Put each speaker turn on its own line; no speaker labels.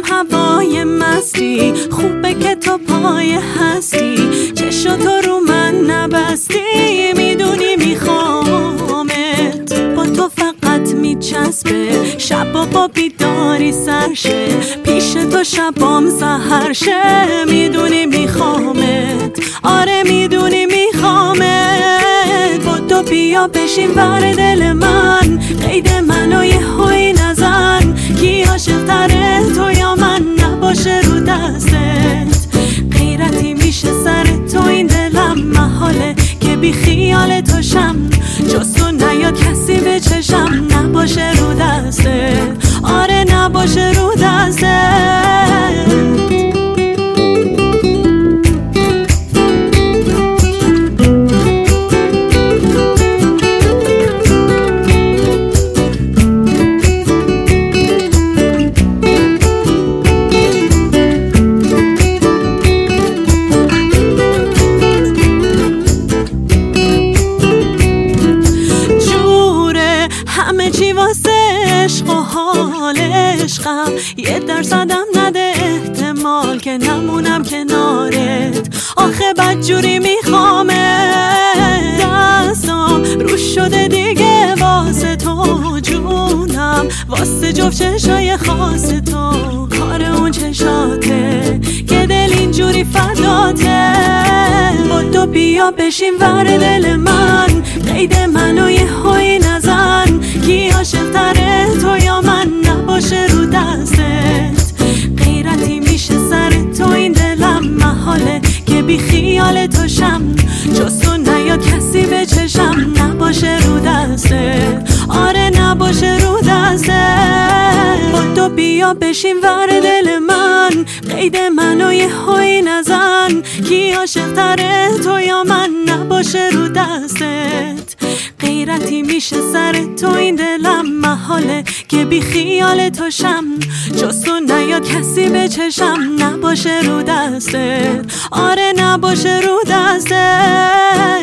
هوای مستی، خوبه که تو پای هستی، چشاتو رو من نبستی، میدونی میخوامت، با تو فقط میچسبه، شبا با بیداری سرشه، پیش تو شبام سحر شه، میدونی میخوامت، آره میدونی میخوامت، با تو بیا بشین بر دل من، قید منو یه هوی نزن، کی عاشق تره تو یا من، نباشه رو دستت، غیرتی میشه سر تو این دلم، محاله که بی خیال تو شم، جز تو نیاد کسی به چشم، نباشه رو دستت، آره نباشه رو دستت. همه چی واسه عشق و حال عشقم، 1% نده احتمال که نمونم کنارت، آخه بدجوری میخوامت، دستام رو شده دیگه واسه تو جونم، واسه جفت چشای خاص تو، کار اون چشاته که دل اینجوری فداته، با تو بیا بشین ور دل من، قید منو یه هوی نزن، کی عاشق تره تو یا من، نباشه رو دستت، غیرتی میشه سر تو این دلم، محاله که بی خیال تو شم، جز تو نیاد کسی به چشم، نباشه رو دستت، آره نباشه رو دستت، با تو بیا بشین ور دل من، قید منو یه هوی نزن، کی عاشق تره تو یا من، نباشه رو دستت، غیرتی میشه سر تو این دلم، محاله که بی خیال تو شم، جز تو نیاد کسی به چشم، نباشه رو دستت، آره نباشه رو دستت.